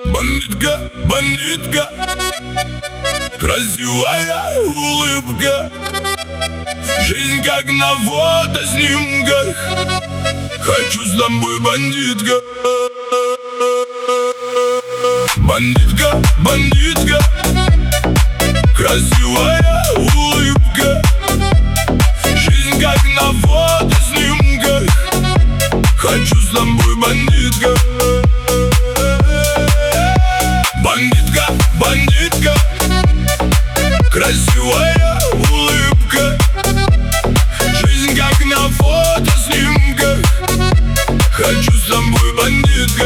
Бандитка, бандитка, красивая улыбка, жизнь как на фотоснимках. Хочу с тобой, бандитка. Бандитка, бандитка, красивая улыбка, жизнь как на фотоснимках. Хочу с тобой, бандитка. Бандитка, бандитка, красивая улыбка, жизнь как на фотоснимках. Хочу с тобой, бандитка.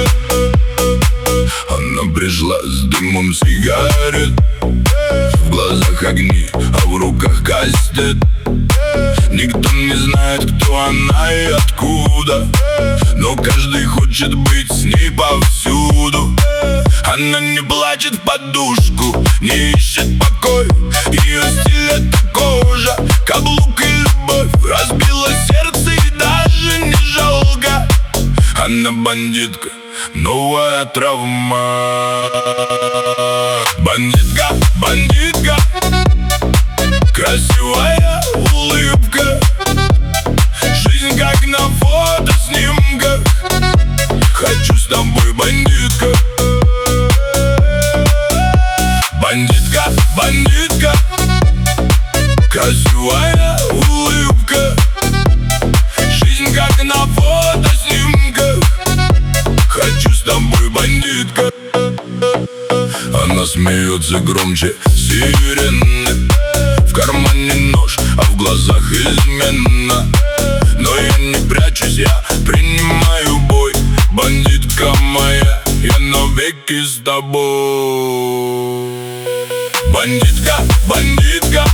Она пришла с дымом сигарет, в глазах огни, а в руках кастет. Никто не знает, кто она и откуда, но каждый хочет быть с ней повсюду. Она не плачет в подушку, не ищет покой. Ее стиль — это кожа, каблук и любовь. Разбила сердце и даже не жалко. Она бандитка, новая травма. Бандитка, бандитка, красивая улыбка, жизнь как на фотоснимках. Хочу с тобой, бандитка. Бандитка, бандитка, красивая улыбка, жизнь как на фотоснимках. Хочу с тобой, бандитка. Она смеется громче сирены, в кармане нож, а в глазах измена. Но я не прячусь, я принимаю бой. Бандитка моя, я навеки с тобой. Бандитка, бандитка,